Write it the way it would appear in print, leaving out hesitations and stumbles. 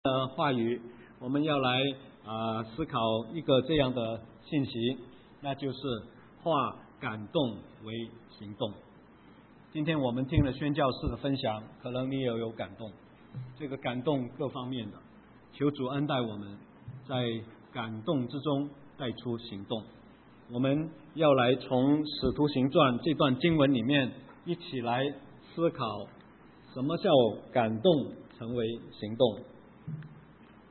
话语，我们要来思考一个这样的信息，那就是化感动为行动。今天我们听了宣教士的分享，可能你也有感动，这个感动各方面的，求主恩待我们，在感动之中带出行动。我们要来从使徒行传这段经文里面一起来思考什么叫感动成为行动。